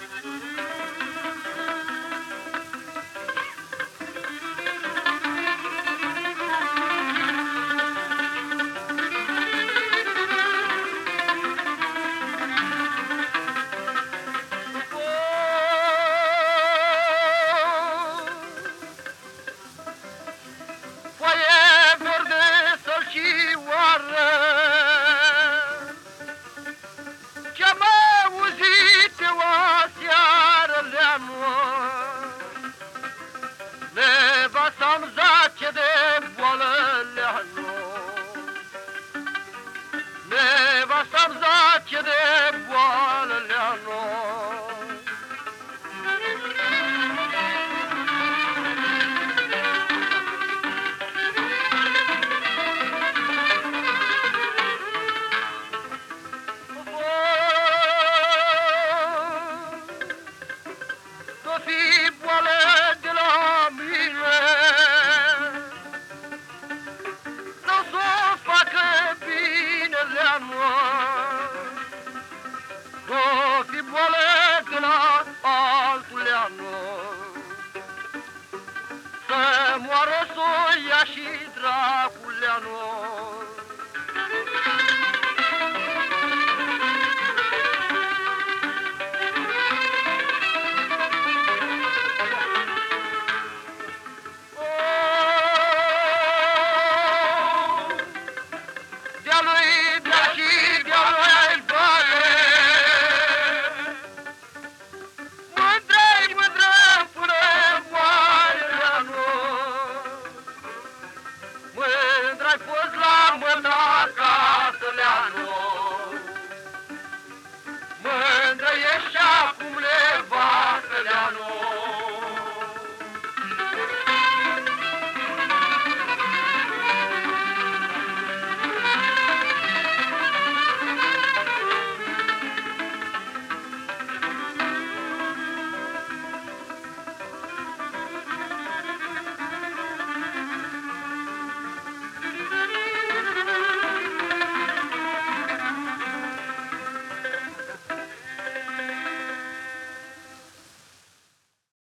Nevastam zace de boală leană, nevastam zace de boală leană. Să fii boală de la mine, nu s-o facă bine leană. Să fii boală de la altul leană, să moară soia și dracul leană.